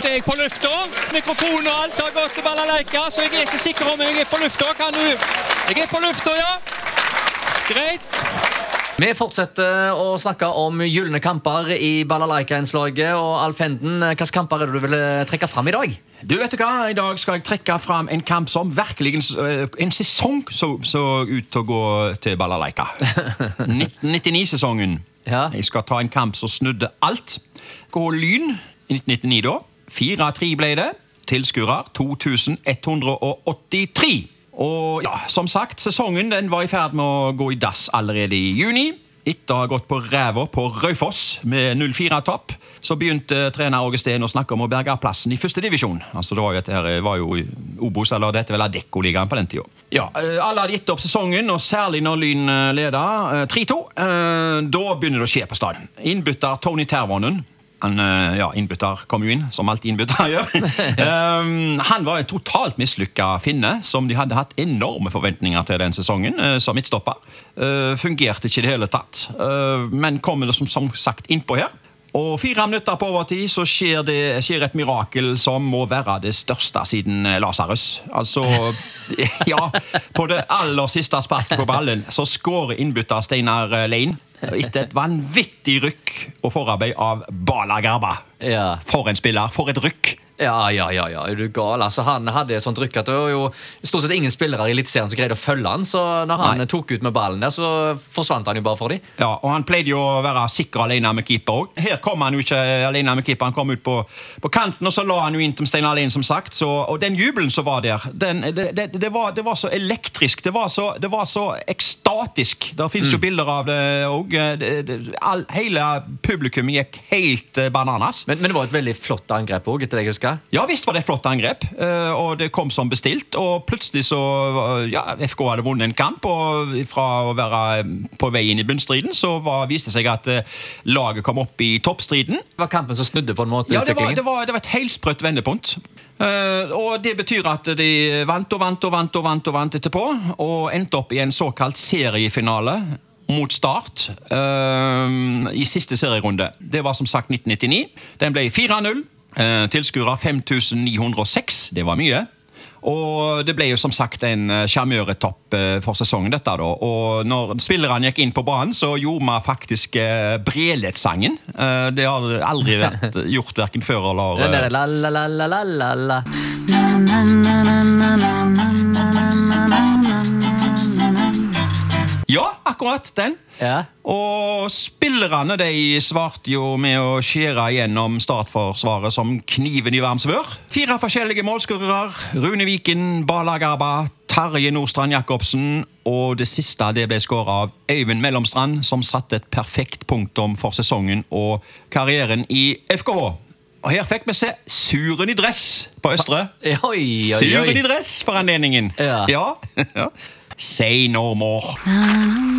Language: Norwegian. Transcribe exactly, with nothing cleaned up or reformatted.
er jeg på lufta. Mikrofonen og alt har gått til balalaika, så jeg er ikke sikker om jeg er på lufta. Kan du? Jeg er på lufta, ja. Greit. Vi fortsetter å snakke om gyllene kamper i balalaika-innslaget. Og Alf Henden, hvilke kamper er det du vil trekke fram i dag? Du vet du hva, i dag skal jeg trekke fram en kamp som virkelig en sesong så, så ut til å gå til balalaika. nitten nittini-sesongen. Ja. Jeg skal ta en kamp som snudde alt. Gå Lyn i nitten nittini da. fire tre ble det. Tilskuere to tusen ett hundre åttitre. Og ja, som sagt, sesongen den var i ferd med å gå i dass allerede i juni. Etter å ha gått på ræva på Raufoss med null fire-topp, så begynte trener Åge Steen å snakke om å berge plassen i første divisjon. Altså, det var jo, dette her, var jo Obos, eller dette vel Adecco-ligaen på den tiden. Ja, alle hadde gitt opp sesongen, og særlig når Lyn leder tre to. Da begynner det å skje på stadion. Innbytter Tony Tervonen. Han, ja, innbytter kom jo inn, som alt innbytter gjør. um, han var en totalt mislykket finne, som de hadde hatt enorme forventninger til den sesongen, uh, som midtstopper. Uh, fungerte ikke i det hele tatt, uh, men kommer det som, som sagt innpå her. Og fire minutter på overtid så skjer det skjer et mirakel som må være det største siden Lazarus. Altså, ja, på det aller siste sparket på ballen så skårer innbytter Steinar Lein etter et vanvittig rykk og forarbeid av Bala Garba. Ja. For en spiller, for et rykk. Ja, ja, ja, ja, er du gal? Altså, han hadde et sånt rykk at det var jo stort sett ingen spillere i Eliteserien som greide å følge han, så når han Nei. tok ut med ballen der, så forsvant han jo bare for dem. Ja, og han pleide jo å være sikker alene med keeper også. Her kom han jo ikke alene med keeper, han kom ut på, på kanten, og så la han jo inn til Steinar Lein, som sagt, så, og den jubelen som var der, den, det, det, det, var, det var så elektrisk, det var så, det var så ekstatisk. Der finnes mm. jo bilder av det, og det, det, all, hele publikum gikk helt bananas. Men, men det var et veldig flott angrep også, etter det jeg husker. Ja, visst var det et flott angrep, og det kom som bestilt, og plutselig så, ja, F K hadde vunnet en kamp, og fra å være på vei inn i bunnstriden, så var, viste det seg at laget kom opp i toppstriden. Det var kampen som snudde på en måte ja, det var, utviklingen? det var, det var et helsprøtt vendepunkt. Uh, og det betyr at de vant og vant og vant og vant og vant etterpå, og endte opp i en såkalt seriefinale mot Start uh, i siste serierunde. Det var som sagt nitten nittini. Den ble fire null. Uh, tilskuere fem tusen ni hundre og seks, det var mye. Og det ble jo som sagt en charmøretopp uh, for sesongen dette da. Og når spillerne gikk inn på banen, så gjorde man faktisk uh, Brelet-sangen. Uh, det har aldri vært gjort hverken før eller... Uh, Den der la la la la la la la. Ja, akkurat den. Ja. Og spillerne de svarte jo med å skjære gjennom startforsvaret som kniven i varm svør. Fire forskjellige målskårere: Rune Viken, Bala Garba, Terje Nordstrand Jakobsen, og det siste det ble skåret av Øyvind Mellomstrand, som satte et perfekt punktum for sesongen og karrieren i F K H. Og her fikk vi se Suren i dress på Østre. Oi, oi, oi. Suren i dress for anledningen. Ja. Ja. Say no more.